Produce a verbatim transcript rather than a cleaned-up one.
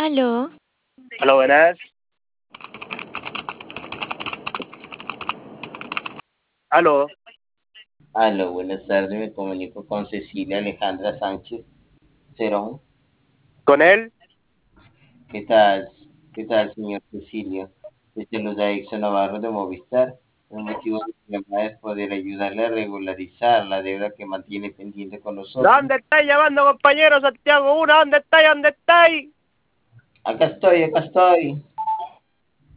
Aló, Hola, buenas. Aló. Aló, buenas tardes, me comunico con Cecilia Alejandra Sánchez Cerón. ¿Con él? ¿Qué tal? ¿Qué tal, señor Cecilio? Le saluda Exxon Navarro de Movistar. El motivo de mi llamada es poder ayudarle a regularizar la deuda que mantiene pendiente con nosotros. ¿Dónde estáis llamando, compañero Santiago uno? ¿Dónde estáis? ¿Dónde estáis? Acá estoy, acá estoy.